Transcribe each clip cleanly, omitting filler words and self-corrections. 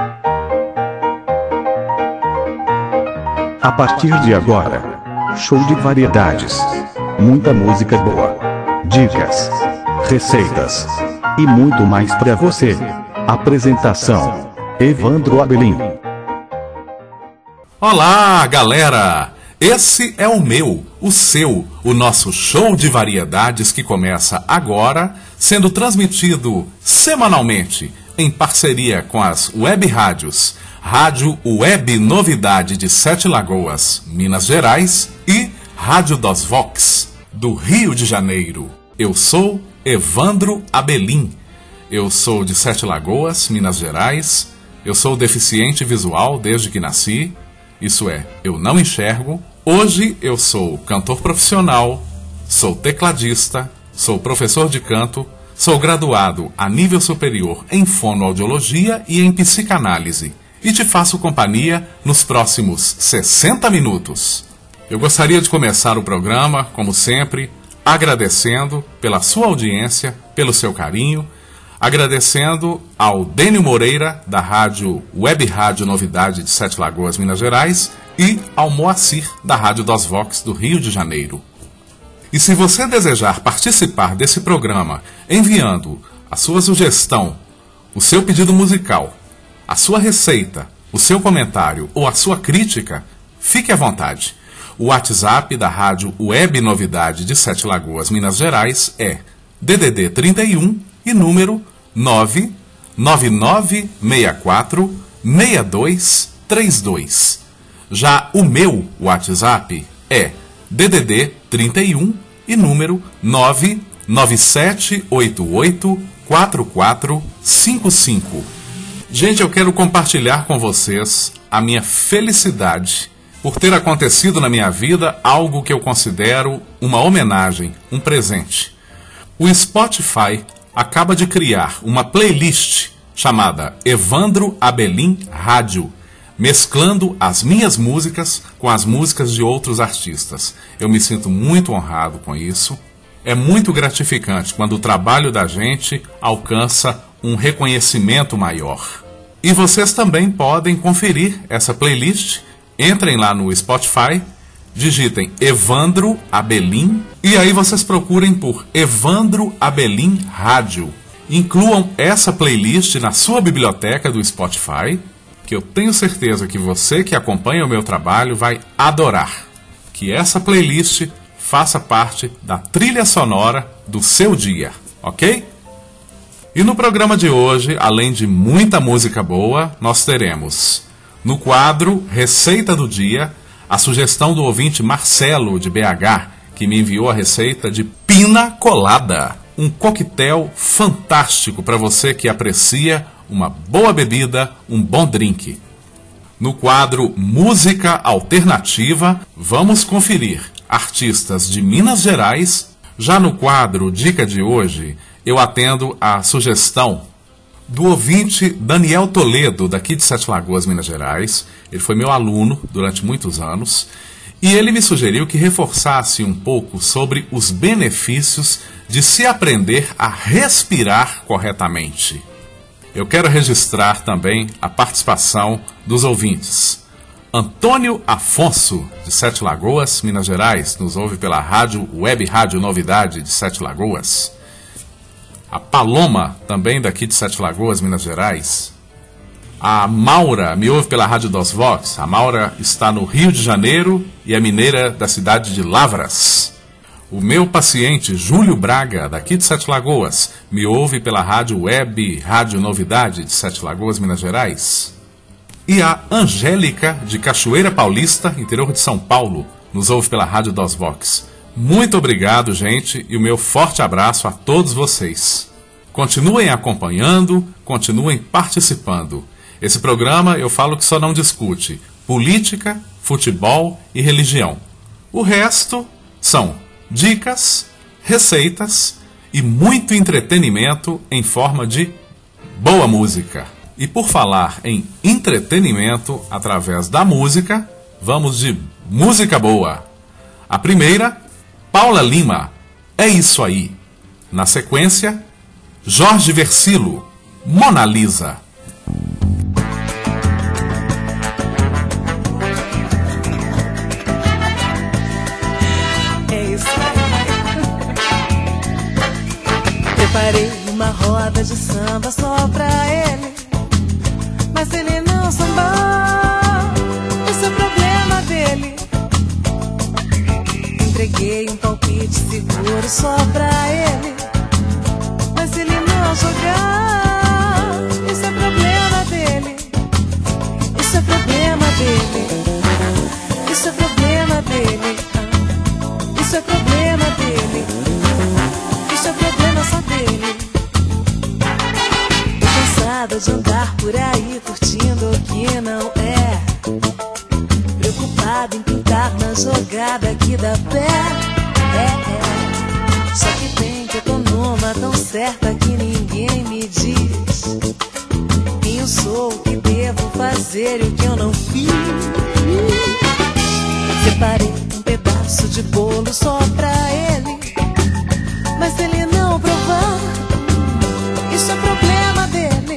A partir de agora, show de variedades. Muita música boa, dicas, receitas e muito mais para você. Apresentação: Evandro Abelim. Olá, galera! Esse é o meu, o seu, o nosso show de variedades que começa agora, sendo transmitido semanalmente em parceria com as web rádios Rádio Web Novidade de Sete Lagoas, Minas Gerais e Rádio dos Vox, do Rio de Janeiro. Eu sou Evandro Abelim. Eu sou de Sete Lagoas, Minas Gerais. Eu sou deficiente visual desde que nasci. Isso é, eu não enxergo. Hoje eu sou cantor profissional, sou tecladista, sou professor de canto, sou graduado a nível superior em fonoaudiologia e em psicanálise. E te faço companhia nos próximos 60 minutos. Eu gostaria de começar o programa, como sempre, agradecendo pela sua audiência, pelo seu carinho, agradecendo ao Dênio Moreira, da Rádio Web Rádio Novidade de Sete Lagoas, Minas Gerais, e ao Moacir, da Rádio dos Vox, do Rio de Janeiro. E se você desejar participar desse programa enviando a sua sugestão, o seu pedido musical, a sua receita, o seu comentário ou a sua crítica, fique à vontade. O WhatsApp da Rádio Web Novidade de Sete Lagoas, Minas Gerais é DDD 31 e número 99964 6232. Já o meu WhatsApp é DDD 31 e número 99788 4455. Gente, eu quero compartilhar com vocês a minha felicidade por ter acontecido na minha vida algo que eu considero uma homenagem, um presente. O Spotify acaba de criar uma playlist chamada Evandro Abelim Rádio, mesclando as minhas músicas com as músicas de outros artistas. Eu me sinto muito honrado com isso. É muito gratificante quando o trabalho da gente alcança um reconhecimento maior. E vocês também podem conferir essa playlist. Entrem lá no Spotify, digitem Evandro Abelim e aí vocês procurem por Evandro Abelim Rádio. Incluam essa playlist na sua biblioteca do Spotify, que eu tenho certeza que você que acompanha o meu trabalho vai adorar. Que essa playlist faça parte da trilha sonora do seu dia, ok? E no programa de hoje, além de muita música boa, nós teremos, no quadro Receita do Dia, a sugestão do ouvinte Marcelo, de BH, que me enviou a receita de pina colada, um coquetel fantástico para você que aprecia uma boa bebida, um bom drink. No quadro Música Alternativa, vamos conferir artistas de Minas Gerais. Já no quadro Dica de hoje, eu atendo a sugestão do ouvinte Daniel Toledo, daqui de Sete Lagoas, Minas Gerais. Ele foi meu aluno durante muitos anos e ele me sugeriu que reforçasse um pouco sobre os benefícios de se aprender a respirar corretamente. Eu quero registrar também a participação dos ouvintes. Antônio Afonso, de Sete Lagoas, Minas Gerais, nos ouve pela Rádio Web Rádio Novidade de Sete Lagoas. A Paloma, também daqui de Sete Lagoas, Minas Gerais. A Maura me ouve pela Rádio dos Vox. A Maura está no Rio de Janeiro e é mineira da cidade de Lavras. O meu paciente Júlio Braga, daqui de Sete Lagoas, me ouve pela Rádio Web Rádio Novidade de Sete Lagoas, Minas Gerais. E a Angélica, de Cachoeira Paulista, interior de São Paulo, nos ouve pela Rádio dos Vox. Muito obrigado, gente, e o meu forte abraço a todos vocês. Continuem acompanhando, continuem participando. Esse programa eu falo que só não discute política, futebol e religião. O resto são dicas, receitas e muito entretenimento em forma de boa música. E por falar em entretenimento através da música, vamos de música boa. A primeira, Paula Lima, É Isso Aí. Na sequência, Jorge Versilo, Mona Lisa. roda de samba só pra ele, mas ele não samba, esse é o problema dele. Entreguei um palpite seguro só pra ele, mas ele não jogar, isso é problema dele. Isso é problema dele. Isso é problema dele. Isso é problema dele. Isso é problema só dele. Tô cansada de andar por aí curtindo o que não é, preocupada em pintar na jogada que dá pé. Só que tem que eu tô numa tão certa que ninguém me diz quem eu sou, o que devo fazer e o que eu não fiz. Separei um pedaço de bolo só pra ele, mas ele não provar, isso é problema dele.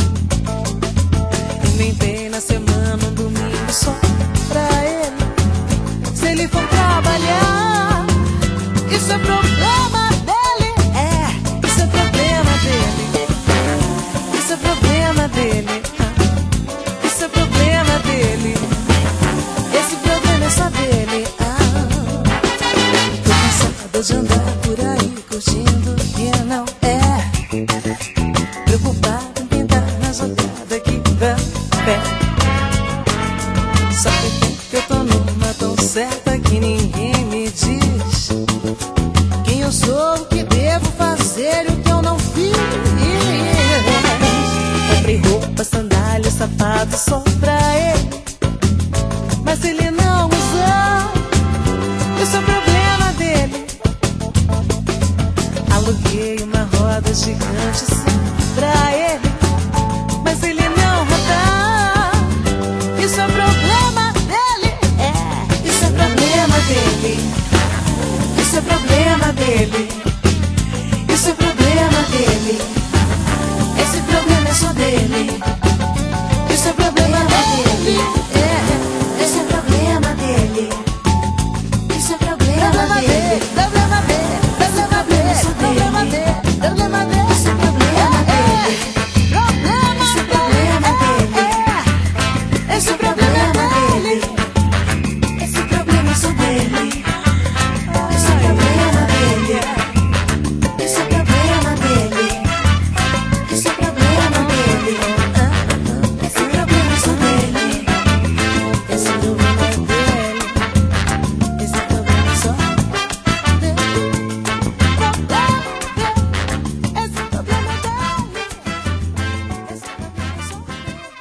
Inventei na semana um domingo só pra ele, se ele for trabalhar, isso é problema dele. Isso é problema dele. Isso é problema dele. Isso é problema dele. Esse problema é só dele. Tô cansada de andar por aí curtindo e não é, preocupada em pintar na jogada que dá pé. Só que eu tô numa tão certa que ninguém me diz quem eu sou, o que devo fazer e o que eu não fiz. Comprei roupa, sandália, sapato só pra ele, mas ele não usa, isso é problema dele. Aluguei uma roda gigante só pra ele, mas ele não roda, isso é problema dele. Isso é problema dele. Isso é problema dele. Isso é problema dele. Esse problema é só dele. Isso é problema dele. Esse é problema dele. Isso é problema dele. Problema dele. Problema dele. Problema dele. Problema dele. Isso é problema dele. Isso é problema dele. Esse é problema dele. Esse problema é só dele. Isso é problema dele. Isso é problema dele. Isso é problema dele. Esse problema é só dele. Esse problema é dele. Esse problema é só dele. Esse problema é dele. Esse problema é só dele.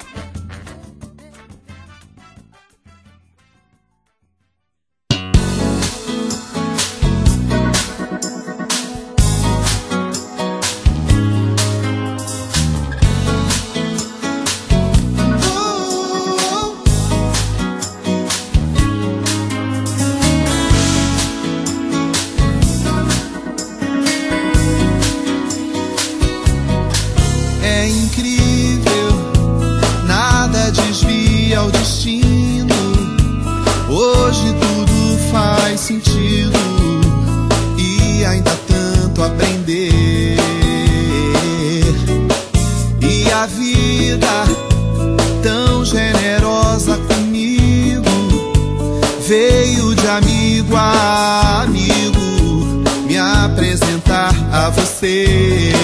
É incrível, nada desvia o destino. Hoje tudo faz sentido e ainda há tanto a aprender. E a vida tão generosa comigo veio de amigo a amigo me apresentar a você.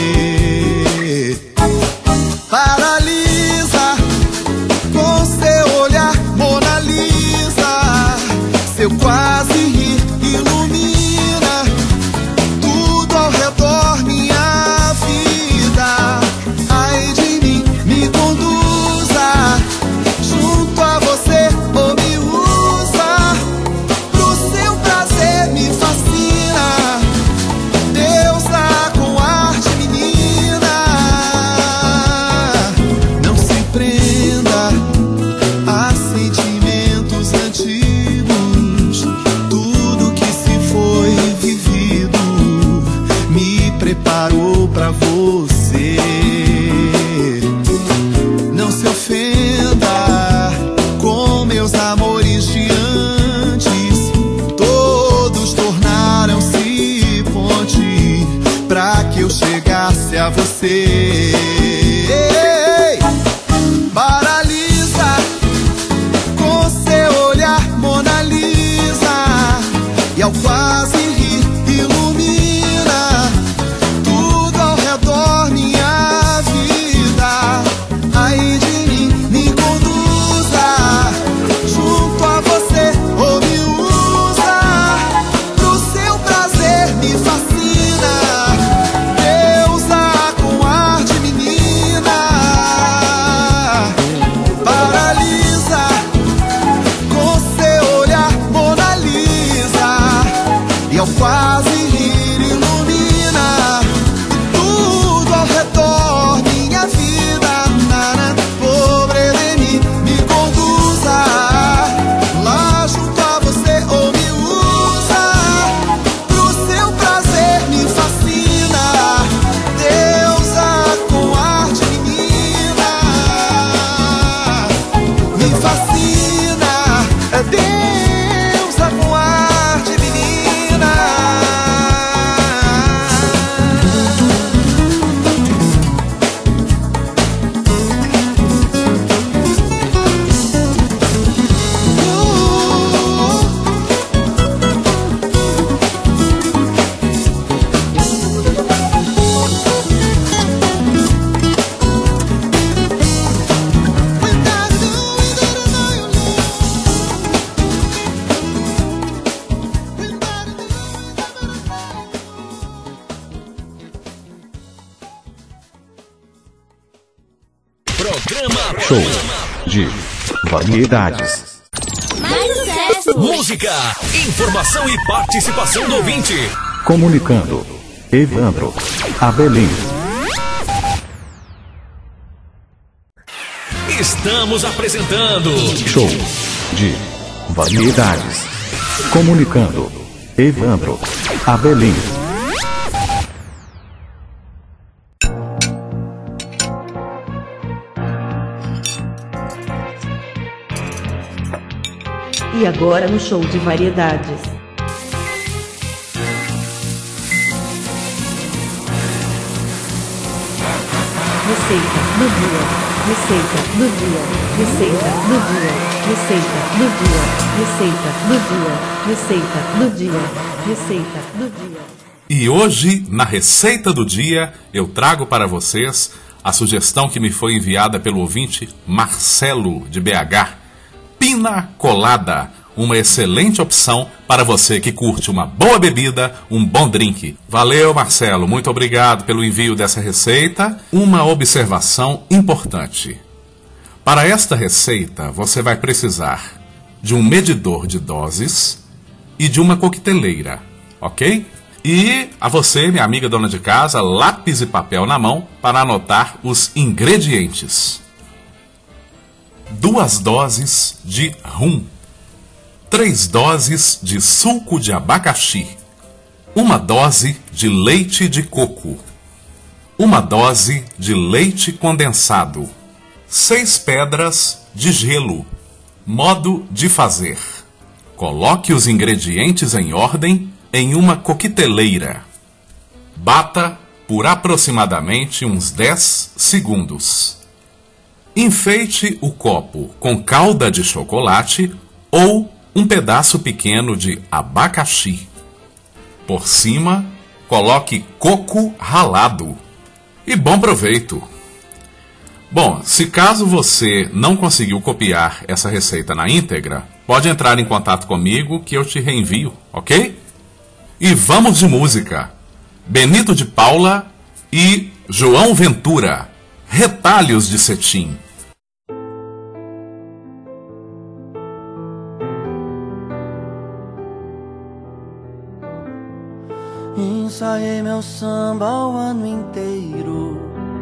Paralisa com seu olhar, Mona Lisa. Seu quase rir ilumina tudo ao redor, minha vida. Ai de mim, me conduza junto a você ou me usa pro seu prazer, me fascina. Deus tá com ar de menina. é deusa com arte divina. Show de variedades. Mais sucesso! Música, informação e participação do ouvinte. Comunicando. Evandro Abelim. Estamos apresentando Show de variedades. Comunicando. Evandro Abelim. E agora no show de variedades. Receita do dia. Receita do dia. Receita do dia. Receita do dia. Receita do dia. Receita do dia. Receita do dia. E hoje, na Receita do Dia, eu trago para vocês a sugestão que me foi enviada pelo ouvinte Marcelo, de BH. Pina Colada, uma excelente opção para você que curte uma boa bebida, um bom drink. Valeu, Marcelo, muito obrigado pelo envio dessa receita. Uma observação importante. Para esta receita, você vai precisar de um medidor de doses e de uma coqueteleira, ok? E a você, minha amiga dona de casa, lápis e papel na mão para anotar os ingredientes. 2 doses de rum, 3 doses de suco de abacaxi, 1 dose de leite de coco, 1 dose de leite condensado, 6 pedras de gelo. Modo de fazer: coloque os ingredientes em ordem em uma coqueteleira. Bata por aproximadamente uns 10 segundos. Enfeite o copo com calda de chocolate ou um pedaço pequeno de abacaxi. Por cima, coloque coco ralado. E bom proveito! Bom, se caso você não conseguiu copiar essa receita na íntegra, pode entrar em contato comigo que eu te reenvio, ok? E vamos de música. Benito de Paula e João Ventura. Retalhos de cetim. Ensaiei meu samba o ano inteiro.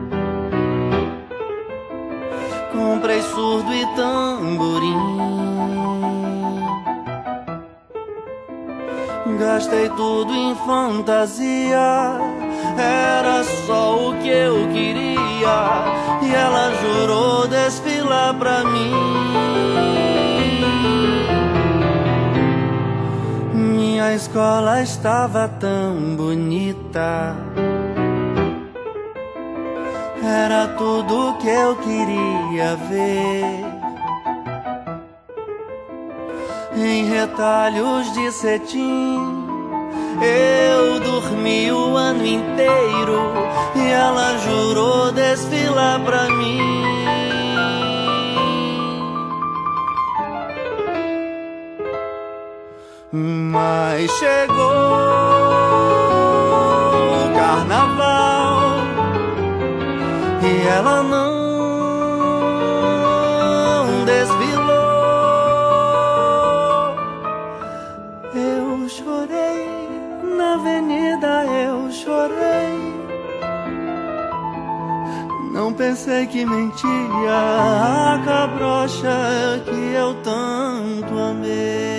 Comprei surdo e tamborim. Gastei tudo em fantasia. Era só o que eu queria. E ela jurou desfilar pra mim. Minha escola estava tão bonita. Era tudo que eu queria ver. Em retalhos de cetim eu dormi o ano inteiro. E ela jurou desfilar pra mim. Mas chegou o carnaval e ela não desfilou. Eu chorei na avenida, eu chorei. Não pensei que mentia a cabrocha que eu tanto amei.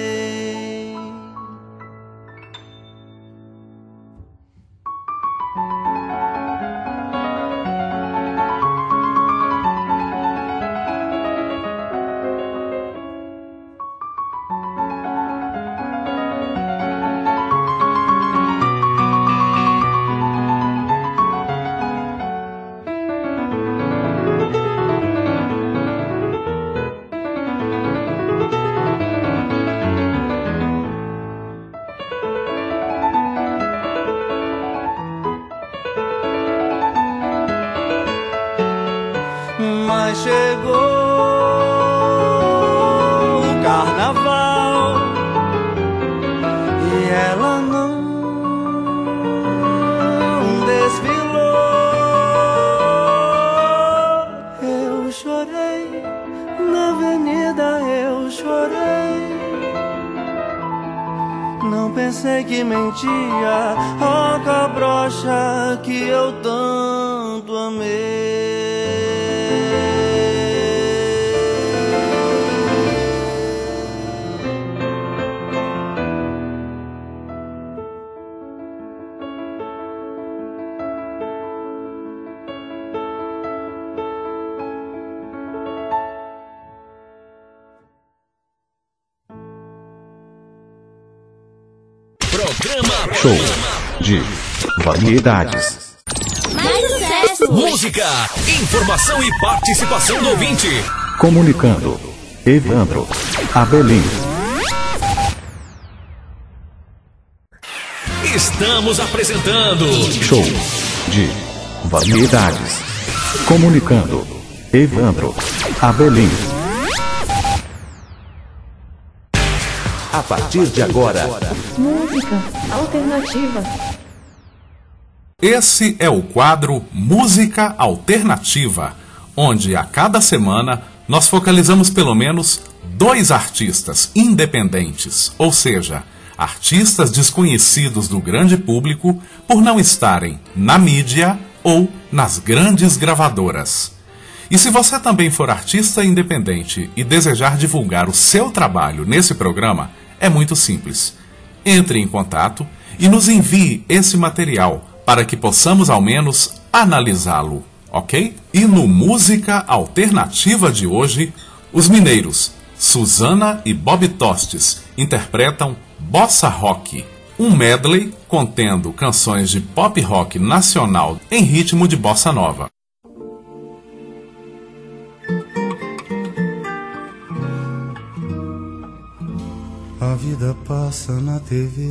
chorei. Não pensei que mentia, roca broxa que eu tanto amei. Programa Show de variedades. Mais sucesso! Música, informação e participação do ouvinte. Comunicando. Evandro Abelim. Estamos apresentando Show de variedades. Comunicando. Evandro Abelim. A partir de agora, Música alternativa. Esse é o quadro Música Alternativa, onde a cada semana nós focalizamos pelo menos 2 artistas independentes, ou seja, artistas desconhecidos do grande público por não estarem na mídia ou nas grandes gravadoras. E se você também for artista independente e desejar divulgar o seu trabalho nesse programa, é muito simples. Entre em contato e nos envie esse material para que possamos ao menos analisá-lo, ok? E no Música Alternativa de hoje, os mineiros Susana e Bob Tostes interpretam Bossa Rock, um medley contendo canções de pop rock nacional em ritmo de bossa nova. A vida passa na TV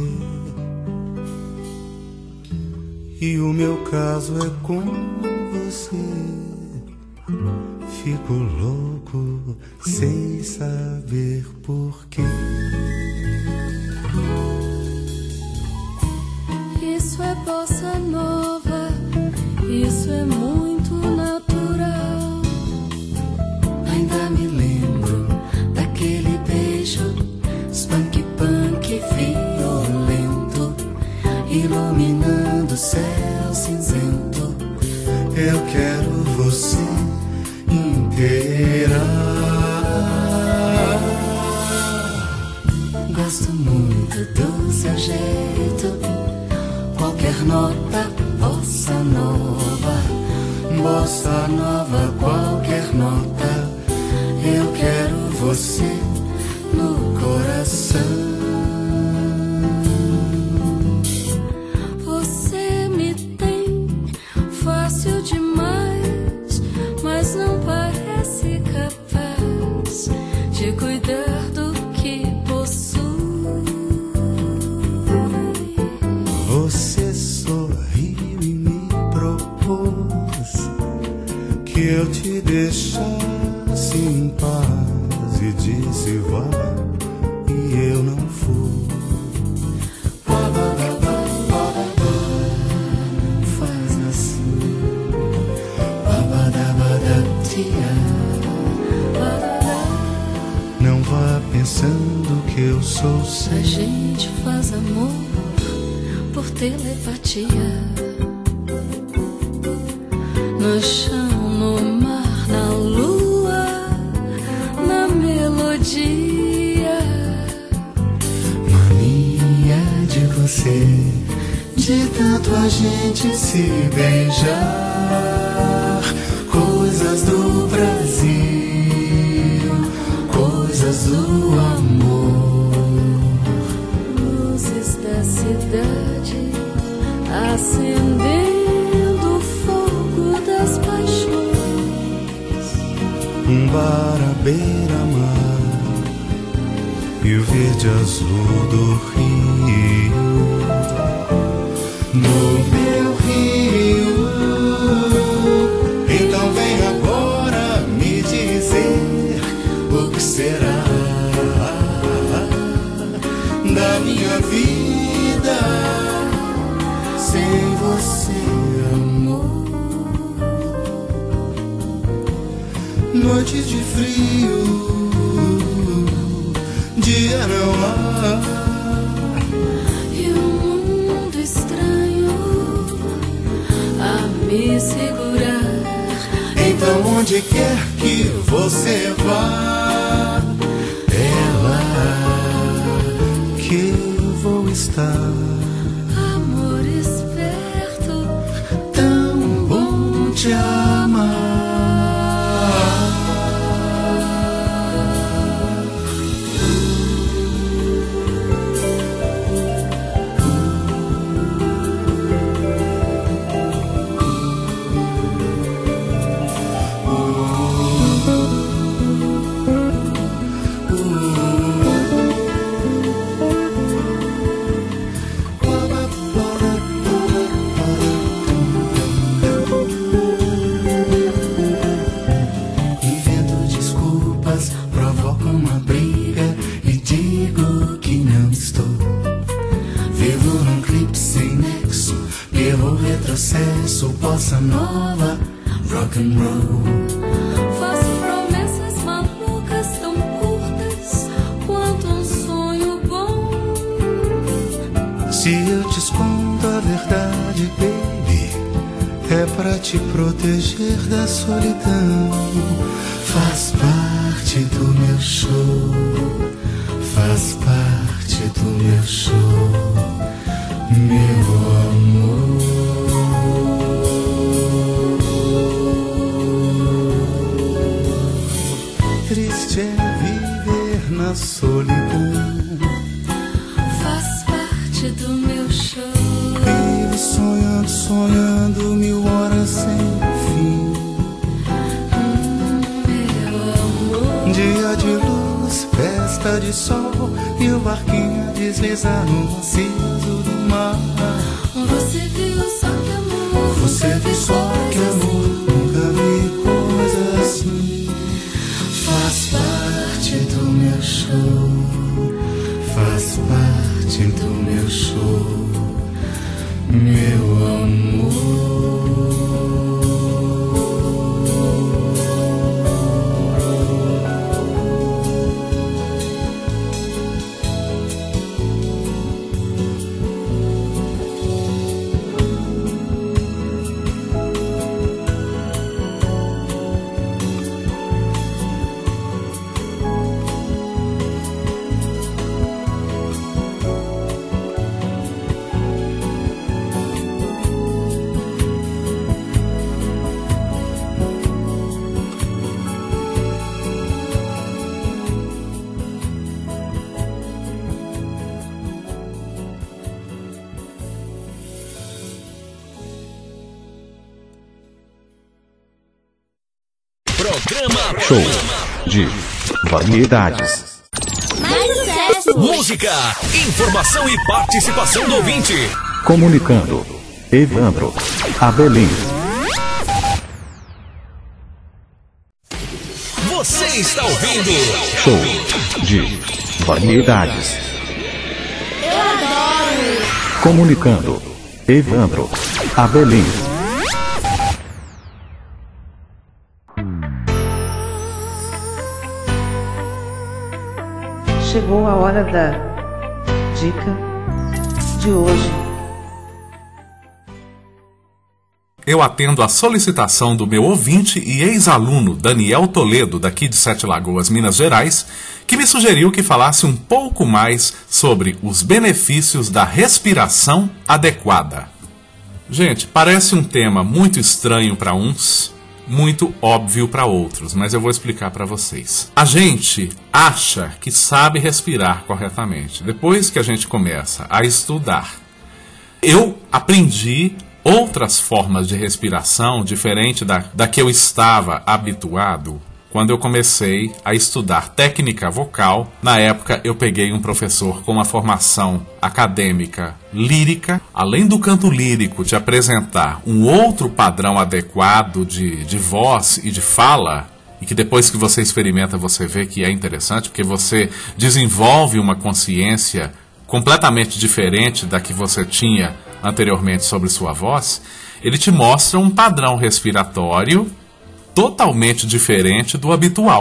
e o meu caso é com você. Fico louco sem saber porquê. Isso é bossa nova, isso é muito natural. Ainda me lembro daquele beijo, spunk punk violento, iluminando o céu cinzento. Eu quero você inteira. Gosto muito do seu jeito, qualquer nota, bossa nova, qualquer nota. Eu quero você no coração. Você me tem fácil demais, mas não parece capaz de cuidar do que possui. Você sorriu e me propôs que eu te deixasse em paz e disse vá, e eu não fui. Não faz assim. Não vá pensando que eu sou seu. A gente faz amor por telepatia, no chão, no mar, na lua, na melodia. Mania de você, de tanto a gente se beijar. Coisas do Brasil, coisas do amor. Luzes da cidade acendendo o fogo das paixões. Um bar à beira-mar e o verde azul do rio. No meu rio. Então vem agora me dizer o que será da minha vida sem você, amor. Noites de frio, dia não há. E um mundo estranho a me segurar. Então onde quer que você vá, é lá que eu vou estar. Amor esperto, Tão bom te amar. Invento desculpas, provoco uma briga e digo que não estou. Vivo num clipe sem nexo, pelo retrocesso, bossa nova, rock and roll. faço promessas malucas tão curtas quanto um sonho bom. Se eu te escondo a verdade, baby, é pra te proteger da solidão. Faz parte do meu show, faz parte do meu show, meu amor. Triste é viver na solidão. Faz parte do meu show. Vivo sonhando, sonhando 1000 horas sem fim. Meu amor, Dia de luz, festa de sol, e o barquinho deslizar no macio do mar. você viu só que amor. Você viu só que amor, nunca vi coisa assim. Faz parte do meu show, faz parte do meu show, meu amor. Programa Show de variedades. Mais sucesso! Música, informação e participação do ouvinte. Comunicando. Evandro. Abelim. Você está ouvindo Show de variedades. Eu adoro! Comunicando. Evandro. Abelim. Chegou a hora da dica de hoje. Eu atendo a solicitação do meu ouvinte e ex-aluno Daniel Toledo, daqui de Sete Lagoas, Minas Gerais, que me sugeriu que falasse um pouco mais sobre os benefícios da respiração adequada. Gente, parece um tema muito estranho para uns, muito óbvio para outros, mas eu vou explicar para vocês. A gente acha que sabe respirar corretamente. Depois que a gente começa a estudar, eu aprendi outras formas de respiração diferente da que eu estava habituado quando eu comecei a estudar técnica vocal. Na época eu peguei um professor com uma formação acadêmica lírica. Além do canto lírico te apresentar um outro padrão adequado de voz e de fala, e que depois que você experimenta você vê que é interessante, porque você desenvolve uma consciência completamente diferente da que você tinha anteriormente sobre sua voz, ele te mostra um padrão respiratório totalmente diferente do habitual.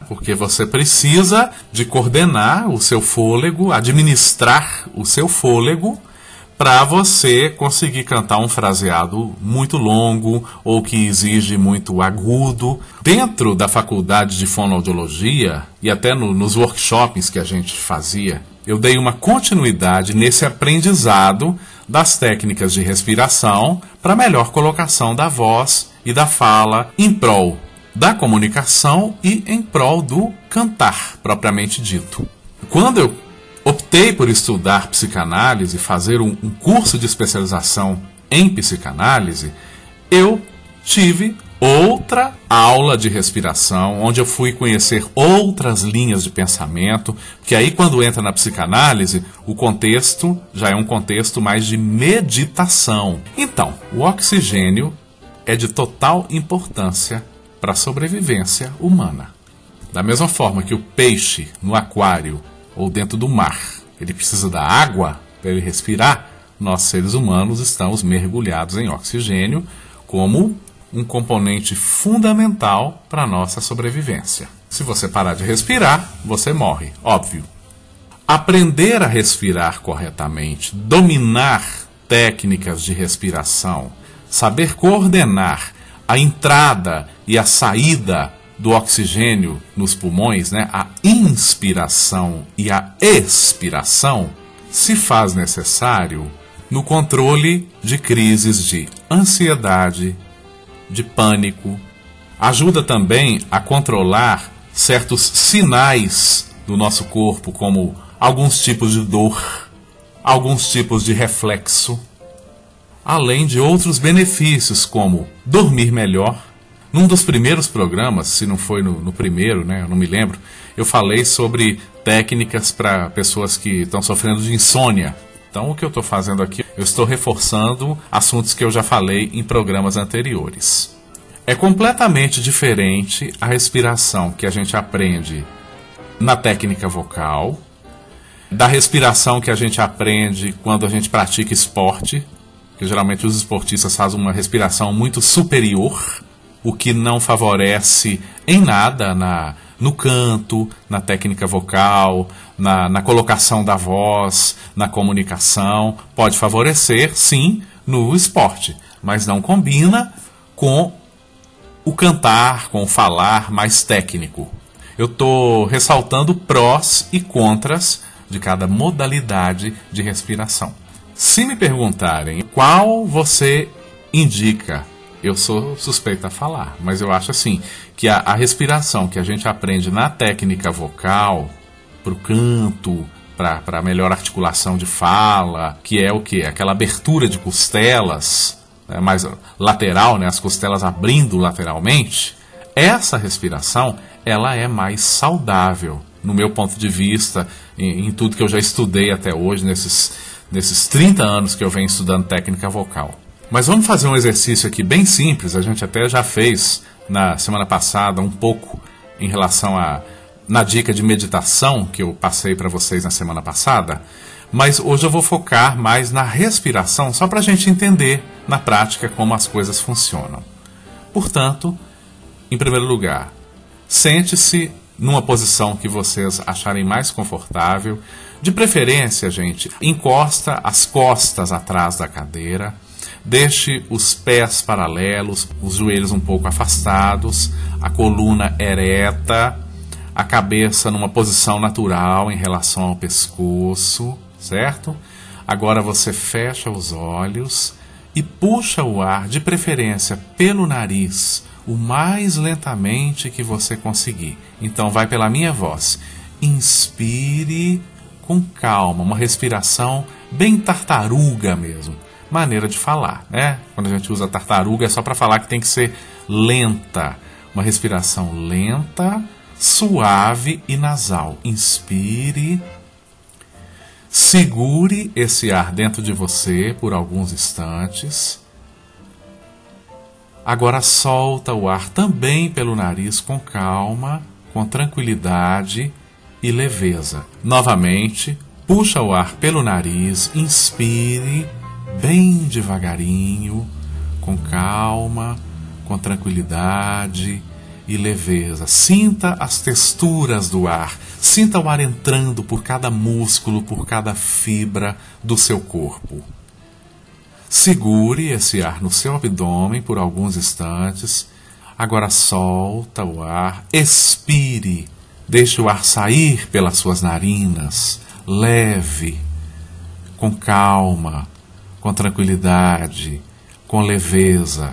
Porque você precisa de coordenar o seu fôlego, administrar o seu fôlego, para você conseguir cantar um fraseado muito longo ou que exige muito agudo. Dentro da faculdade de fonoaudiologia e até nos workshops que a gente fazia, eu dei uma continuidade nesse aprendizado das técnicas de respiração para melhor colocação da voz e da fala em prol da comunicação e em prol do cantar propriamente dito. Quando eu optei por estudar psicanálise, fazer um curso de especialização em psicanálise, eu tive outra aula de respiração, onde eu fui conhecer outras linhas de pensamento, porque aí quando entra na psicanálise, o contexto já é um contexto mais de meditação. Então, o oxigênio é de total importância para a sobrevivência humana. Da mesma forma que o peixe no aquário ou dentro do mar, ele precisa da água para ele respirar, nós seres humanos estamos mergulhados em oxigênio como um componente fundamental para a nossa sobrevivência. Se você parar de respirar, você morre, óbvio. Aprender a respirar corretamente, dominar técnicas de respiração, saber coordenar a entrada e a saída do oxigênio nos pulmões, né? A inspiração e a expiração, se faz necessário no controle de crises de ansiedade, de pânico. Ajuda também a controlar certos sinais do nosso corpo, como alguns tipos de dor, alguns tipos de reflexo, além de outros benefícios, como dormir melhor. Num dos primeiros programas, se não foi no primeiro, né, eu não me lembro, eu falei sobre técnicas para pessoas que estão sofrendo de insônia. Então, o que eu estou fazendo aqui, eu estou reforçando assuntos que eu já falei em programas anteriores. É completamente diferente a respiração que a gente aprende na técnica vocal, da respiração que a gente aprende quando a gente pratica esporte, que geralmente os esportistas fazem uma respiração muito superior, o que não favorece em nada no canto, na técnica vocal, na colocação da voz, na comunicação. Pode favorecer, sim, no esporte, mas não combina com o cantar, com o falar mais técnico. Eu estou ressaltando prós e contras de cada modalidade de respiração. Se me perguntarem qual você indica, eu sou suspeito a falar, mas eu acho assim, que a respiração que a gente aprende na técnica vocal, para o canto, para a melhor articulação de fala, que é o quê? Aquela abertura de costelas, mais lateral, né? As costelas abrindo lateralmente, essa respiração, ela é mais saudável, no meu ponto de vista, em tudo que eu já estudei até hoje, nesses 30 anos que eu venho estudando técnica vocal. Mas vamos fazer um exercício aqui bem simples, a gente até já fez na semana passada um pouco em relação na dica de meditação que eu passei para vocês na semana passada, mas hoje eu vou focar mais na respiração, só para a gente entender na prática como as coisas funcionam. Portanto, em primeiro lugar, sente-se numa posição que vocês acharem mais confortável, de preferência, gente, encosta as costas atrás da cadeira, deixe os pés paralelos, os joelhos um pouco afastados, a coluna ereta, a cabeça numa posição natural em relação ao pescoço, certo? Agora você fecha os olhos e puxa o ar, de preferência pelo nariz, o mais lentamente que você conseguir. Então vai pela minha voz. Inspire com calma, uma respiração bem tartaruga mesmo. Maneira de falar, né? Quando a gente usa tartaruga é só para falar que tem que ser lenta. Uma respiração lenta, suave e nasal. Inspire. Segure esse ar dentro de você por alguns instantes. Agora solta o ar também pelo nariz com calma, com tranquilidade e leveza. Novamente, puxa o ar pelo nariz, inspire bem devagarinho, com calma, com tranquilidade e leveza. Sinta as texturas do ar. Sinta o ar entrando por cada músculo, por cada fibra do seu corpo. Segure esse ar no seu abdômen por alguns instantes. Agora solta o ar. Expire. Deixe o ar sair pelas suas narinas. Leve. Com calma. Com tranquilidade. Com leveza.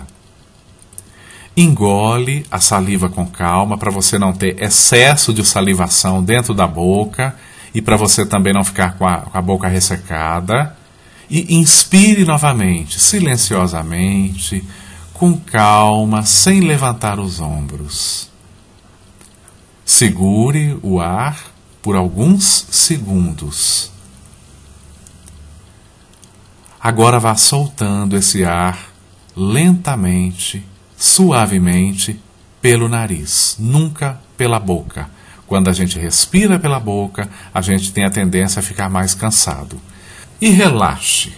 Engole a saliva com calma para você não ter excesso de salivação dentro da boca e para você também não ficar com a boca ressecada. E inspire novamente, silenciosamente, com calma, sem levantar os ombros. Segure o ar por alguns segundos. Agora vá soltando esse ar lentamente, suavemente, pelo nariz, nunca pela boca. Quando a gente respira pela boca, a gente tem a tendência a ficar mais cansado. E relaxe.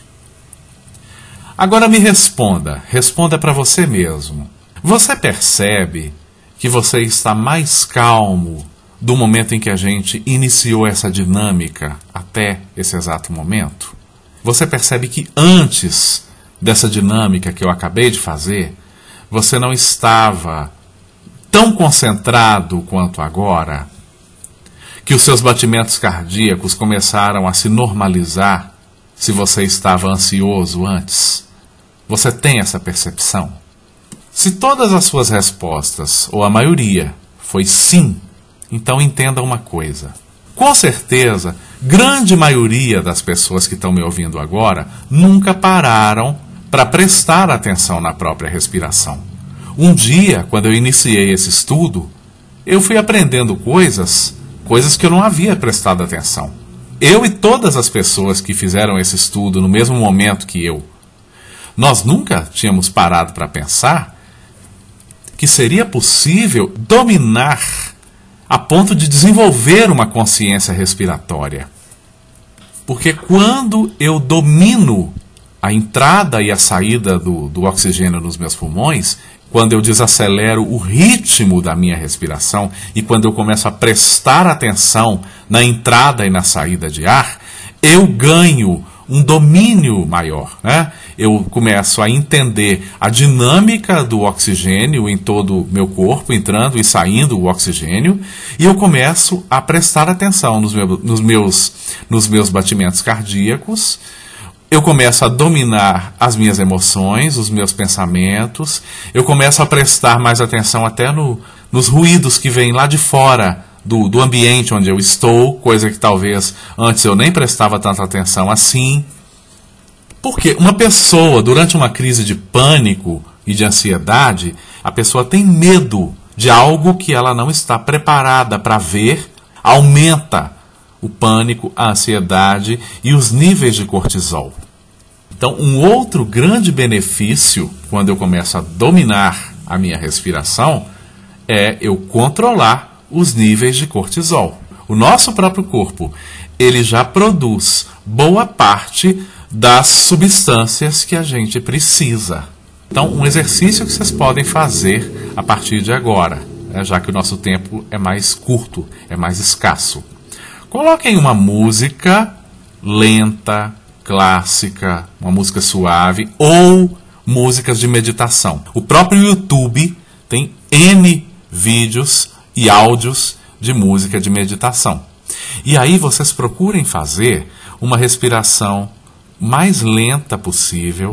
Agora me responda para você mesmo. Você percebe que você está mais calmo do momento em que a gente iniciou essa dinâmica até esse exato momento? Você percebe que antes dessa dinâmica que eu acabei de fazer, você não estava tão concentrado quanto agora, que os seus batimentos cardíacos começaram a se normalizar se você estava ansioso antes? Você tem essa percepção? Se todas as suas respostas, ou a maioria, foi sim, então entenda uma coisa. Com certeza, grande maioria das pessoas que estão me ouvindo agora nunca pararam para prestar atenção na própria respiração. Um dia, quando eu iniciei esse estudo, eu fui aprendendo coisas que eu não havia prestado atenção. Eu e todas as pessoas que fizeram esse estudo no mesmo momento que eu, nós nunca tínhamos parado para pensar que seria possível dominar a ponto de desenvolver uma consciência respiratória. Porque quando eu domino a entrada e a saída do oxigênio nos meus pulmões, quando eu desacelero o ritmo da minha respiração e quando eu começo a prestar atenção na entrada e na saída de ar, eu ganho um domínio maior, né? Eu começo a entender a dinâmica do oxigênio em todo o meu corpo, entrando e saindo o oxigênio, e eu começo a prestar atenção nos meus batimentos cardíacos. Eu começo a dominar as minhas emoções, os meus pensamentos. Eu começo a prestar mais atenção até nos ruídos que vêm lá de fora do ambiente onde eu estou, coisa que talvez antes eu nem prestava tanta atenção assim. Porque uma pessoa, durante uma crise de pânico e de ansiedade, a pessoa tem medo de algo que ela não está preparada para ver, aumenta o pânico, a ansiedade e os níveis de cortisol. Então, um outro grande benefício, quando eu começo a dominar a minha respiração, é eu controlar os níveis de cortisol. O nosso próprio corpo, ele já produz boa parte das substâncias que a gente precisa. Então, um exercício que vocês podem fazer a partir de agora, já que o nosso tempo é mais curto, é mais escasso. Coloquem uma música lenta, clássica, uma música suave ou músicas de meditação. O próprio YouTube tem N vídeos e áudios de música de meditação. E aí vocês procurem fazer uma respiração mais lenta possível,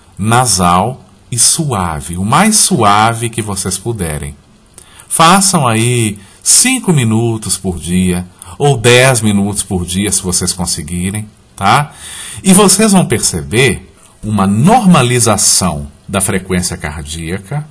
nasal e suave, o mais suave que vocês puderem. Façam aí 5 minutos por dia, ou 10 minutos por dia, se vocês conseguirem, tá? E vocês vão perceber uma normalização da frequência cardíaca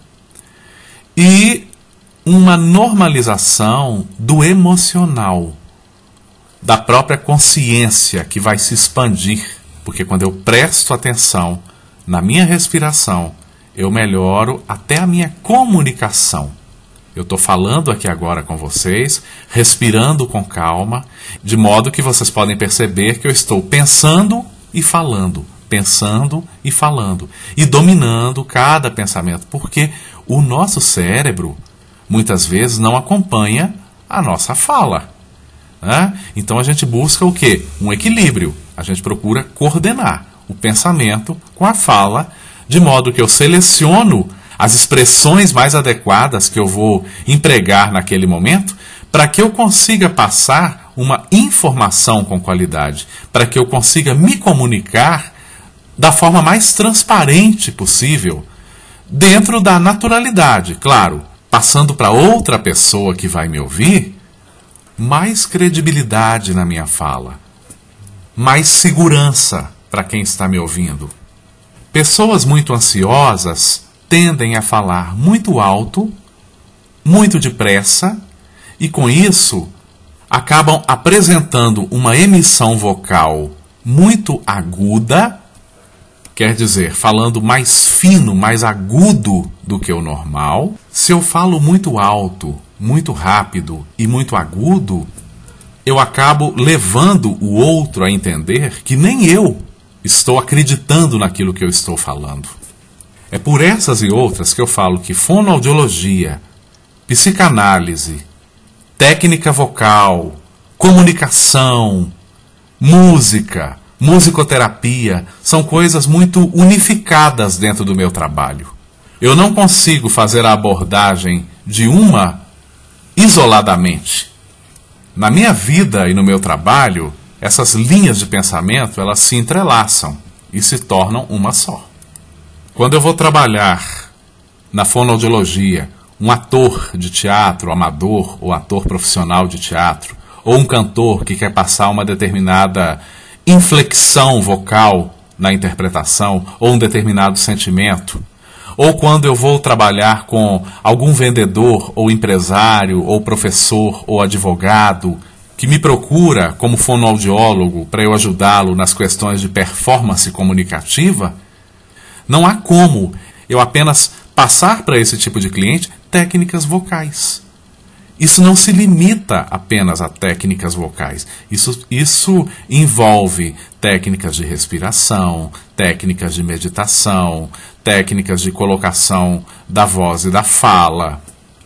e uma normalização do emocional, da própria consciência que vai se expandir. Porque quando eu presto atenção na minha respiração, eu melhoro até a minha comunicação. Eu estou falando aqui agora com vocês, respirando com calma, de modo que vocês podem perceber que eu estou pensando e falando, e dominando cada pensamento, porque o nosso cérebro muitas vezes não acompanha a nossa fala, né? Então a gente busca o quê? Um equilíbrio. A gente procura coordenar o pensamento com a fala, de modo que eu seleciono as expressões mais adequadas que eu vou empregar naquele momento, para que eu consiga passar uma informação com qualidade, para que eu consiga me comunicar da forma mais transparente possível, dentro da naturalidade, claro, passando para outra pessoa que vai me ouvir, mais credibilidade na minha fala, mais segurança para quem está me ouvindo. Pessoas muito ansiosas tendem a falar muito alto, muito depressa, e com isso acabam apresentando uma emissão vocal muito aguda, quer dizer, falando mais fino, mais agudo do que o normal. Se eu falo muito alto, muito rápido e muito agudo, eu acabo levando o outro a entender que nem eu estou acreditando naquilo que eu estou falando. É por essas e outras que eu falo que fonoaudiologia, psicanálise, técnica vocal, comunicação, música, musicoterapia são coisas muito unificadas dentro do meu trabalho. Eu não consigo fazer a abordagem de uma isoladamente. Na minha vida e no meu trabalho, essas linhas de pensamento, elas se entrelaçam e se tornam uma só. Quando eu vou trabalhar na fonoaudiologia, um ator de teatro amador ou ator profissional de teatro, ou um cantor que quer passar uma determinada inflexão vocal na interpretação, ou um determinado sentimento, ou quando eu vou trabalhar com algum vendedor ou empresário ou professor ou advogado que me procura como fonoaudiólogo para eu ajudá-lo nas questões de performance comunicativa, não há como eu apenas passar para esse tipo de cliente técnicas vocais. Isso não se limita apenas a técnicas vocais. Isso envolve técnicas de respiração, técnicas de meditação, técnicas de colocação da voz e da fala,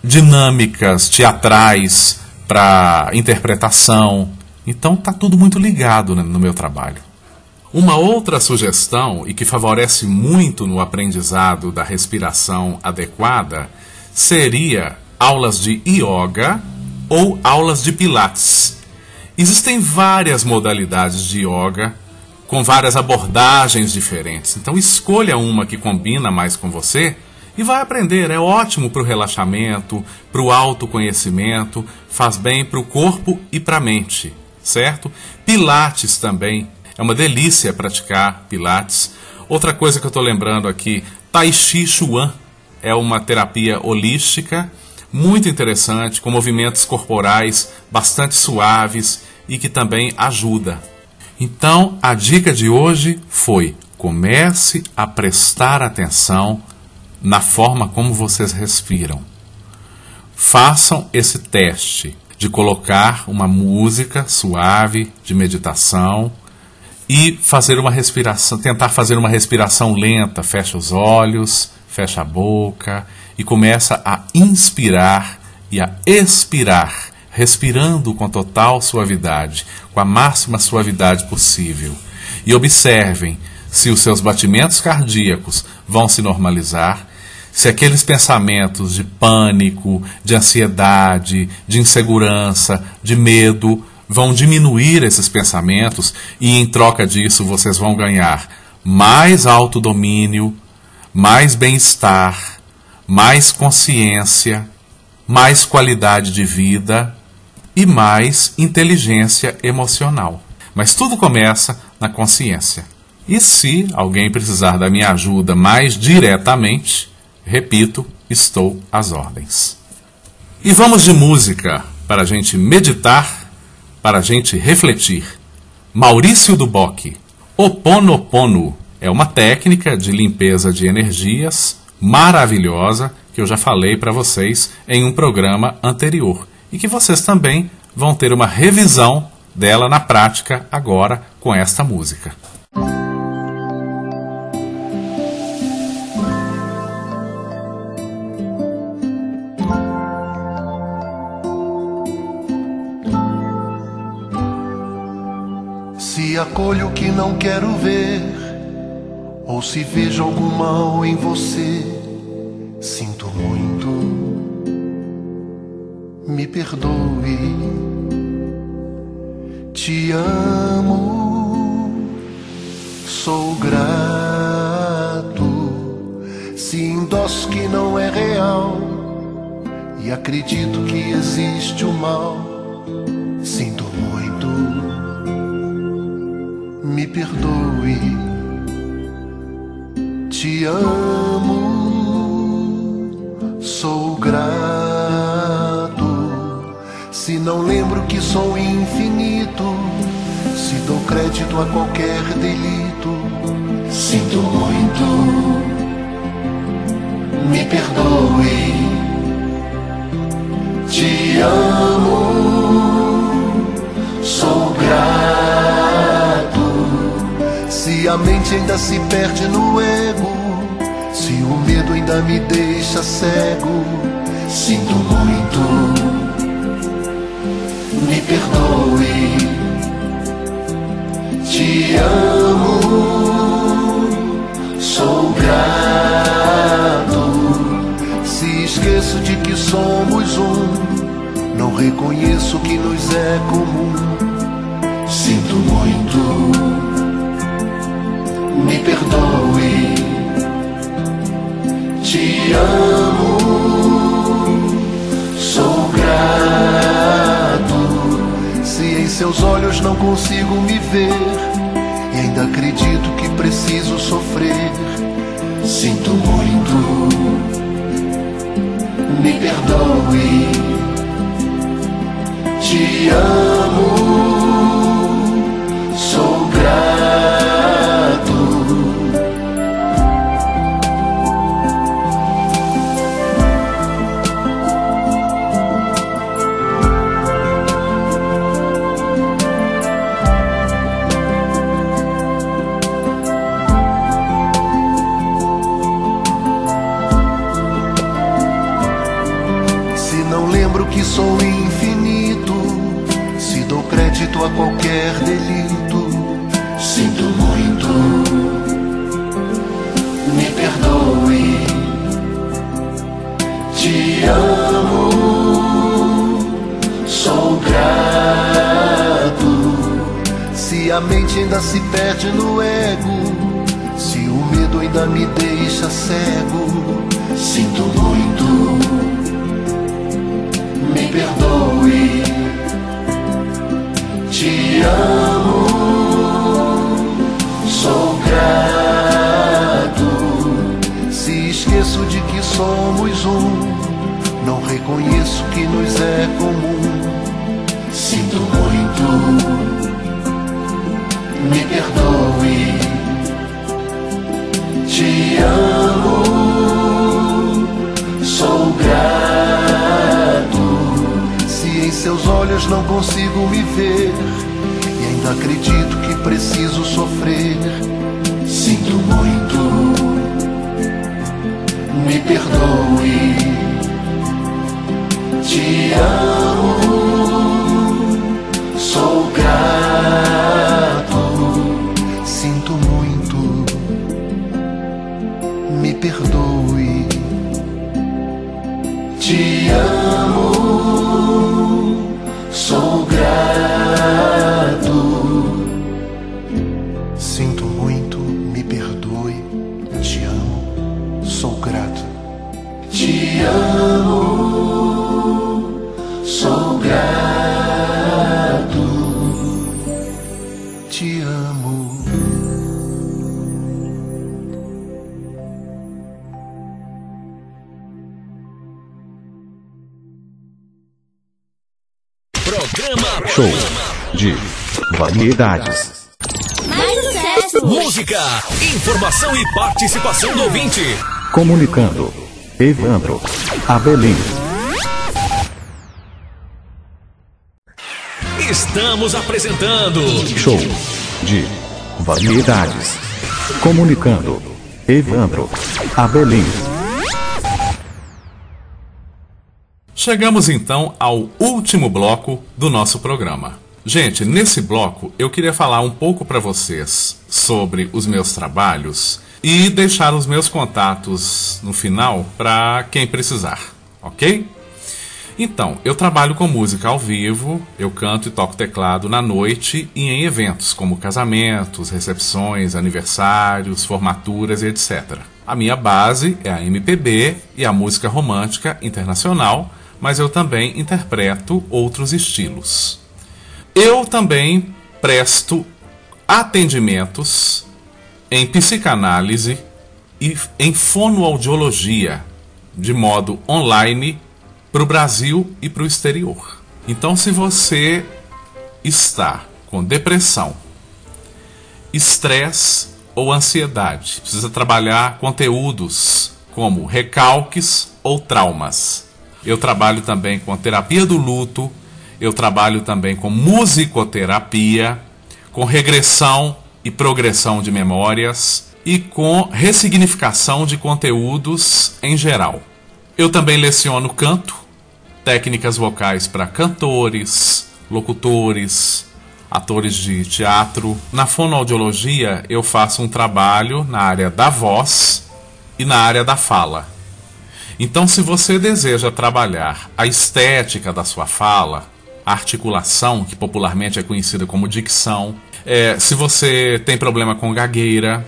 dinâmicas teatrais para interpretação. Então está tudo muito ligado no meu trabalho. Uma outra sugestão, e que favorece muito no aprendizado da respiração adequada, seria aulas de yoga ou aulas de pilates. Existem várias modalidades de yoga, com várias abordagens diferentes. Então escolha uma que combina mais com você e vai aprender. É ótimo para o relaxamento, para o autoconhecimento, faz bem para o corpo e para a mente, certo? Pilates também. É uma delícia praticar pilates. Outra coisa que eu estou lembrando aqui, Tai Chi Chuan, é uma terapia holística, muito interessante, com movimentos corporais bastante suaves e que também ajuda. Então, a dica de hoje foi: comece a prestar atenção na forma como vocês respiram. Façam esse teste de colocar uma música suave de meditação e fazer uma respiração, tentar fazer uma respiração lenta. Fecha os olhos, fecha a boca e começa a inspirar e a expirar, respirando com total suavidade, com a máxima suavidade possível. E observem se os seus batimentos cardíacos vão se normalizar, se aqueles pensamentos de pânico, de ansiedade, de insegurança, de medo vão diminuir esses pensamentos, e em troca disso vocês vão ganhar mais autodomínio, mais bem-estar, mais consciência, mais qualidade de vida e mais inteligência emocional. Mas tudo começa na consciência. E se alguém precisar da minha ajuda mais diretamente, repito, estou às ordens. E vamos de música para a gente meditar, para a gente refletir. Maurício Duboc, Ho'oponopono, é uma técnica de limpeza de energias maravilhosa que eu já falei para vocês em um programa anterior e que vocês também vão ter uma revisão dela na prática agora com esta música. Se acolho o que não quero ver, ou se vejo algum mal em você, sinto muito, me perdoe. Te amo, sou grato. Se endosso que não é real e acredito que existe o mal, sinto muito, me perdoe. Te amo, sou grato. Se não lembro que sou infinito, se dou crédito a qualquer delito, sinto muito, me perdoe. Te amo, sou grato. Se a mente ainda se perde no ego, se o medo ainda me deixa cego, sinto muito, me perdoe. Te amo, sou grato. Se esqueço de que somos um, não reconheço que nos é comum, sinto muito, me perdoe. Te amo, sou grato. Se em seus olhos não consigo me ver e ainda acredito que preciso sofrer, sinto muito, me perdoe. Te amo, sou grato. Que sou infinito, se dou crédito a qualquer delito, sinto muito, me perdoe. Te amo, sou grato. Se a mente ainda se perde no ego, se o medo ainda me deixa cego, sinto muito, me perdoe. Te amo, sou grato. Se esqueço de que somos um, não reconheço que nos é comum, sinto muito, me perdoe. Te amo, sou grato. Em seus olhos não consigo me ver e ainda acredito que preciso sofrer, sinto muito, me perdoe. Te amo, sou grato. Sinto muito, me perdoe. Te amo, sou grato. Sinto muito, me perdoe. Te amo, sou grato. Te amo, sou grato. Te amo. Show de variedades. Mais sucesso! Música, informação e participação do ouvinte. Comunicando. Evandro Abelim. Estamos apresentando Show de variedades. Comunicando. Evandro Abelim. Chegamos então ao último bloco do nosso programa. Gente, nesse bloco eu queria falar um pouco para vocês sobre os meus trabalhos e deixar os meus contatos no final para quem precisar, ok? Então, eu trabalho com música ao vivo, eu canto e toco teclado na noite e em eventos como casamentos, recepções, aniversários, formaturas e etc. A minha base é a MPB e a música romântica internacional, mas eu também interpreto outros estilos. Eu também presto atendimentos em psicanálise e em fonoaudiologia, de modo online, para o Brasil e para o exterior. Então, se você está com depressão, estresse ou ansiedade, precisa trabalhar conteúdos como recalques ou traumas. Eu trabalho também com terapia do luto, eu trabalho também com musicoterapia, com regressão e progressão de memórias e com ressignificação de conteúdos em geral. Eu também leciono canto, técnicas vocais para cantores, locutores, atores de teatro. Na fonoaudiologia eu faço um trabalho na área da voz e na área da fala. Então, se você deseja trabalhar a estética da sua fala, a articulação, que popularmente é conhecida como dicção, se você tem problema com gagueira,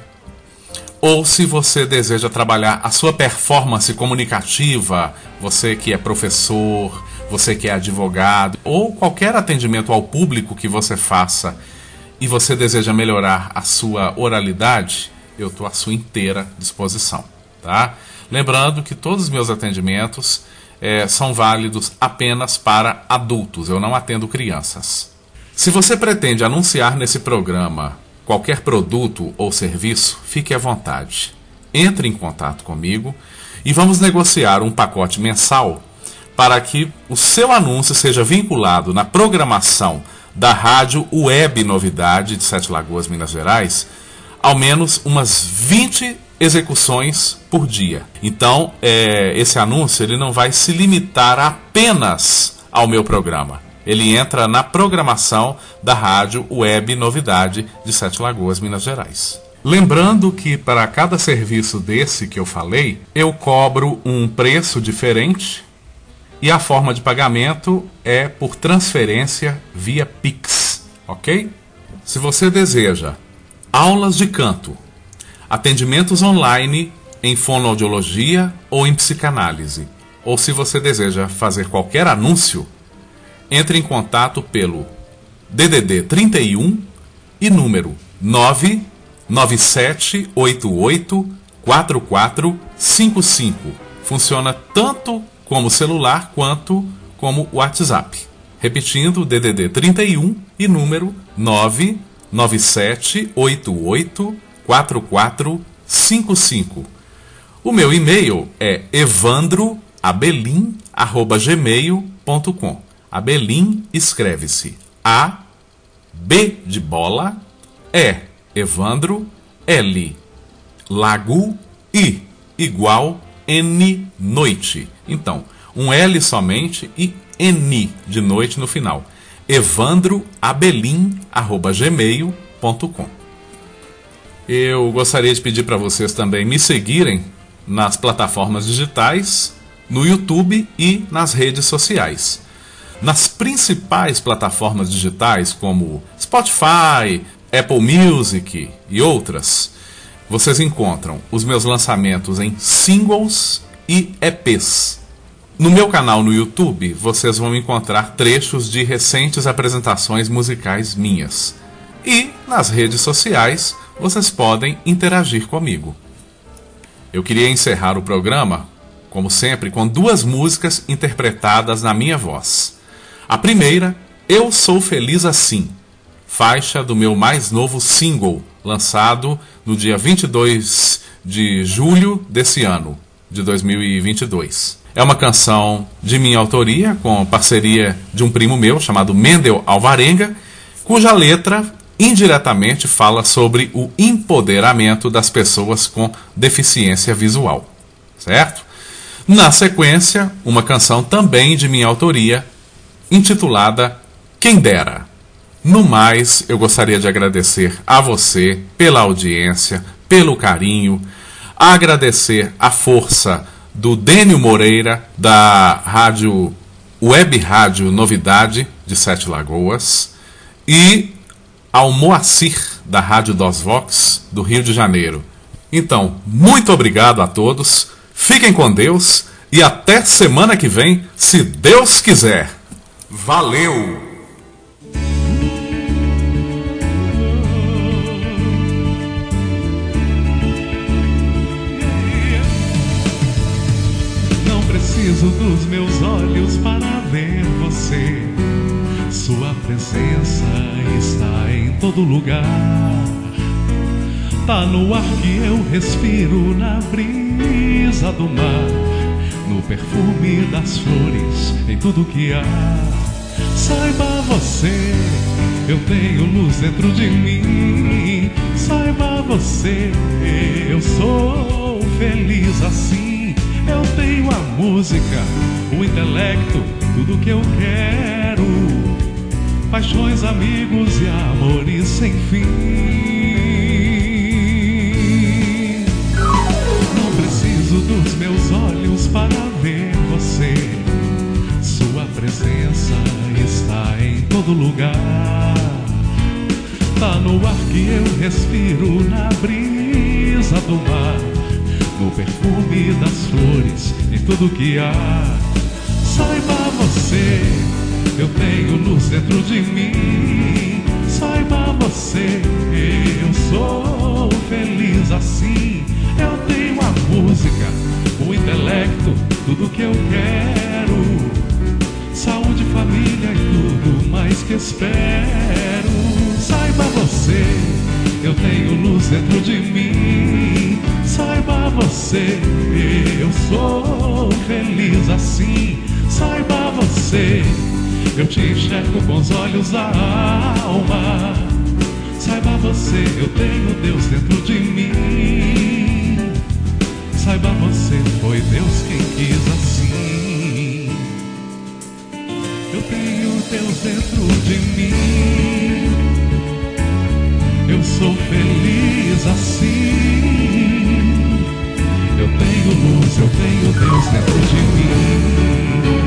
ou se você deseja trabalhar a sua performance comunicativa, você que é professor, você que é advogado, ou qualquer atendimento ao público que você faça e você deseja melhorar a sua oralidade, eu estou à sua inteira disposição, tá? Lembrando que todos os meus atendimentos são válidos apenas para adultos, eu não atendo crianças. Se você pretende anunciar nesse programa qualquer produto ou serviço, fique à vontade. Entre em contato comigo e vamos negociar um pacote mensal para que o seu anúncio seja vinculado na programação da Rádio Web Novidade de Sete Lagoas, Minas Gerais, ao menos umas 20 execuções por dia. Então, esse anúncio ele não vai se limitar apenas ao meu programa. Ele entra na programação da Rádio Web Novidade de Sete Lagoas, Minas Gerais. Lembrando que para cada serviço desse que eu falei, eu cobro um preço diferente e a forma de pagamento é por transferência via Pix, ok? Se você deseja aulas de canto, atendimentos online em fonoaudiologia ou em psicanálise, ou se você deseja fazer qualquer anúncio, entre em contato pelo DDD 31 e número 997884455. Funciona tanto como celular quanto como WhatsApp. Repetindo, DDD 31 e número 997884455. O meu e-mail é evandroabelin@gmail.com. Abelin escreve-se A, B de bola, E, Evandro, L, Lago, I, igual, N, noite. Então, um L somente e N de noite no final. evandroabelin@gmail.com. Eu gostaria de pedir para vocês também me seguirem nas plataformas digitais, no YouTube e nas redes sociais. Nas principais plataformas digitais como Spotify, Apple Music e outras, vocês encontram os meus lançamentos em singles e EPs. No meu canal no YouTube, vocês vão encontrar trechos de recentes apresentações musicais minhas. E nas redes sociais, vocês podem interagir comigo. Eu queria encerrar o programa, como sempre, com 2 músicas interpretadas na minha voz. A primeira, Eu Sou Feliz Assim, faixa do meu mais novo single, lançado no dia 22 de julho desse ano, de 2022. É uma canção de minha autoria, com parceria de um primo meu, chamado Mendel Alvarenga, cuja letra indiretamente fala sobre o empoderamento das pessoas com deficiência visual, certo? Na sequência, uma canção também de minha autoria, intitulada Quem Dera. No mais, eu gostaria de agradecer a você pela audiência, pelo carinho, agradecer a força do Dênio Moreira, da rádio Web Rádio Novidade de Sete Lagoas, e ao Moacir, da Rádio Dos Vox, do Rio de Janeiro. Então, muito obrigado a todos, fiquem com Deus e até semana que vem, se Deus quiser. Valeu! Preciso dos meus olhos para ver você. Sua presença está em todo lugar. Tá no ar que eu respiro, na brisa do mar, no perfume das flores, em tudo que há. Saiba você, eu tenho luz dentro de mim. Saiba você, eu sou feliz assim. Eu tenho a música, o intelecto, tudo que eu quero. Paixões, amigos e amores sem fim. Não preciso dos meus olhos para ver você. Sua presença está em todo lugar. Tá no ar que eu respiro, na brisa do mar, no perfume das flores, em tudo que há. Saiba você, eu tenho luz dentro de mim. Saiba você, eu sou feliz assim. Eu tenho a música, o intelecto, tudo que eu quero. Saúde, família e tudo mais que espero. Saiba você, eu tenho luz dentro de mim. Saiba você, eu sou feliz assim. Saiba você, eu te enxergo com os olhos da alma. Saiba você, eu tenho Deus dentro de mim. Saiba você, foi Deus quem quis assim. Eu tenho Deus dentro de mim. Eu sou feliz assim. Eu tenho luz, eu tenho Deus dentro de mim.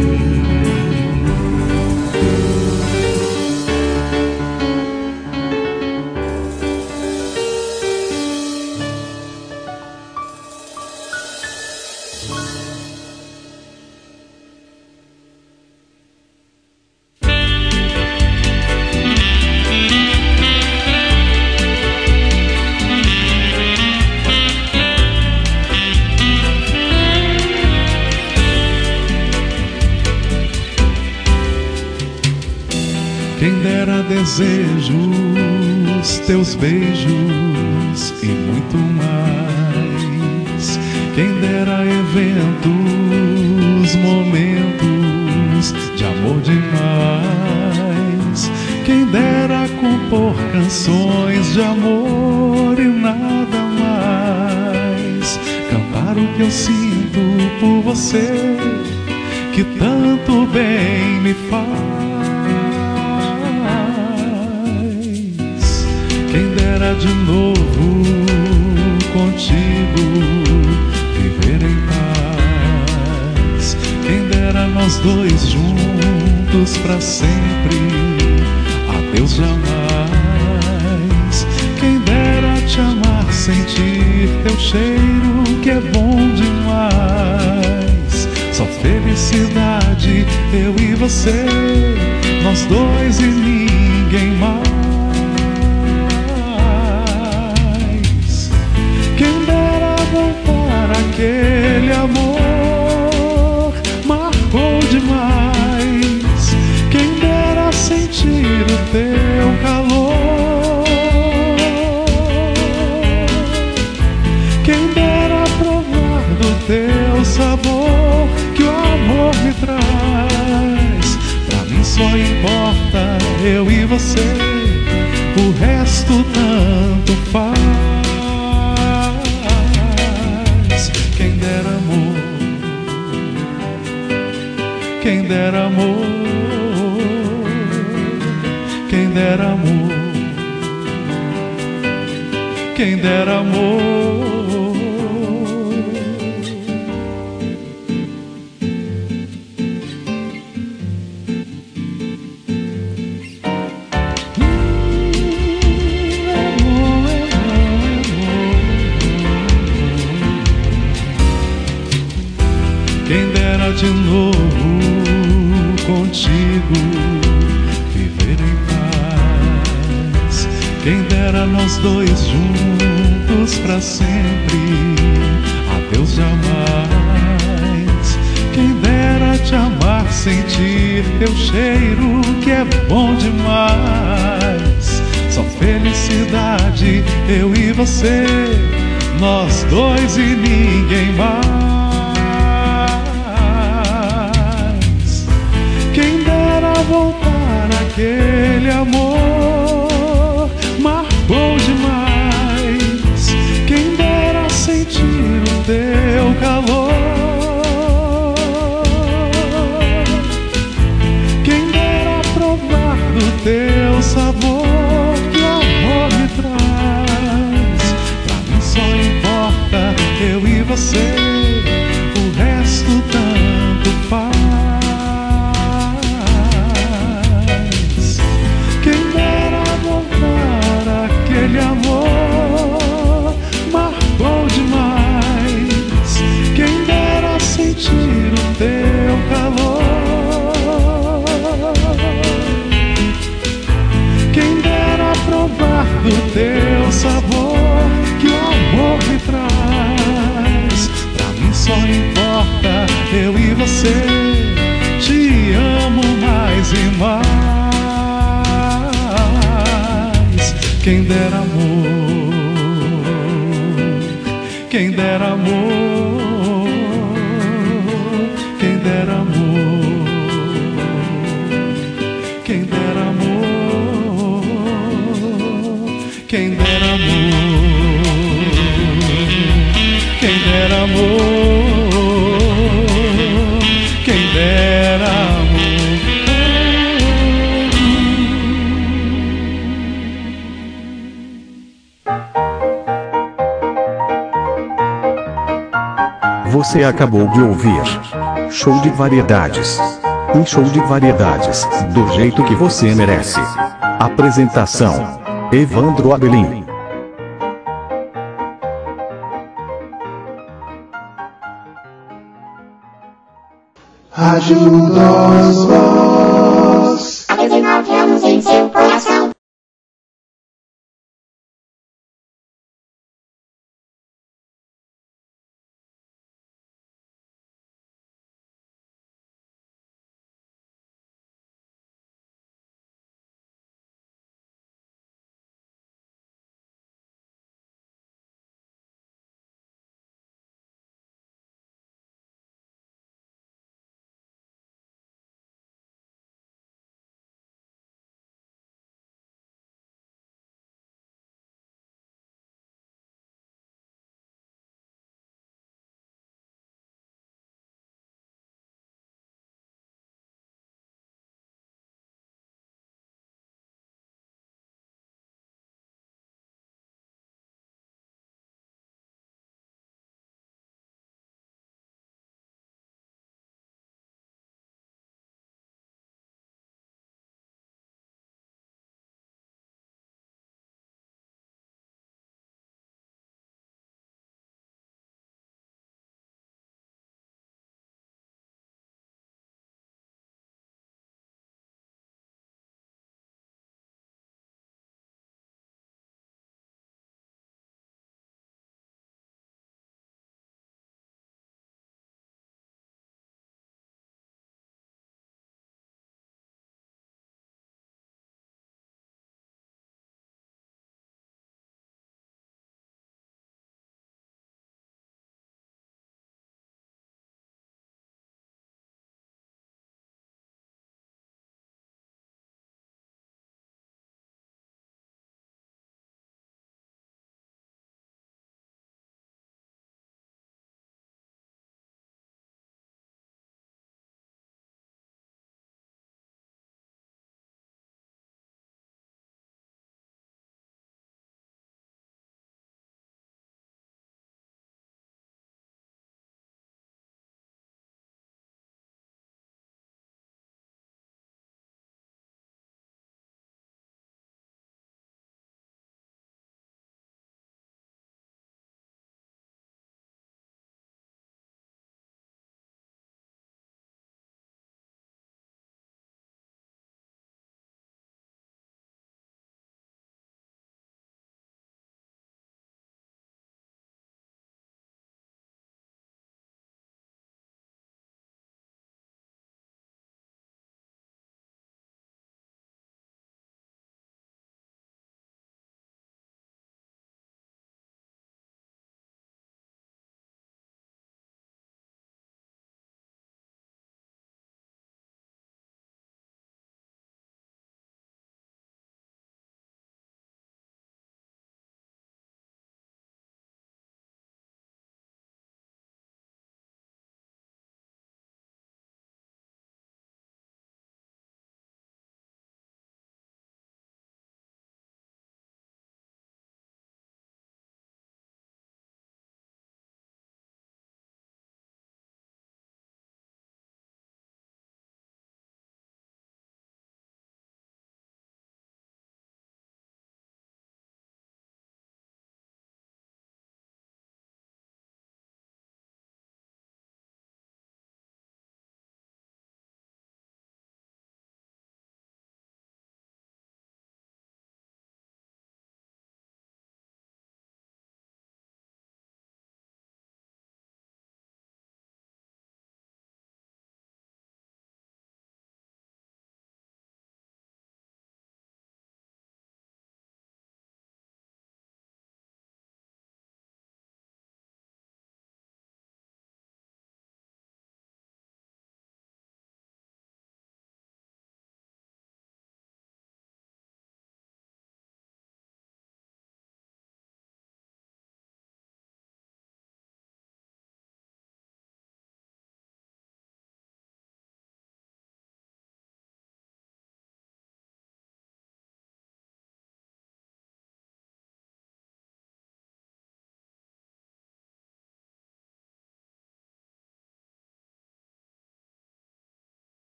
Quem dera desejos, teus beijos e muito mais. Quem dera eventos, momentos de amor demais. Quem dera compor canções de amor e nada mais. Cantar o que eu sinto por você, que tanto bem me faz. Quem dera de novo contigo viver em paz. Quem dera nós dois juntos pra sempre, adeus jamais. Quem dera te amar, sentir teu cheiro que é bom demais. Só felicidade, eu e você, nós dois e ninguém mais. Aquele amor marcou demais. Quem dera sentir o teu calor. Quem dera provar do teu sabor que o amor me traz. Pra mim só importa eu e você, o resto tanto faz. Quem dera amor, quem dera amor, quem dera dera amor, quem dera amor. Quem dera de novo contigo viver em paz. Quem dera nós dois juntos pra sempre, adeus jamais. Quem dera te amar, sentir teu cheiro que é bom demais. Só felicidade, eu e você, nós dois e ninguém mais. Quem dera voltar aquele amor, marcou demais. Quem dera sentir o teu calor. Quem dera provar do teu sabor que o amor me traz. Pra mim só importa eu e você, o resto tanto faz. Aquele amor marcou demais. Quem dera sentir o teu calor. Quem dera provar do teu sabor que o amor me traz. Pra mim só importa eu e você, te amo mais e mais. Quem dera amor, quem dera amor, quem dera amor, quem dera amor, quem dera amor, quem dera amor, quem dera amor. Você acabou de ouvir Show de Variedades. Um show de variedades, do jeito que você merece. Apresentação: Evandro Abelim. Rádio Nós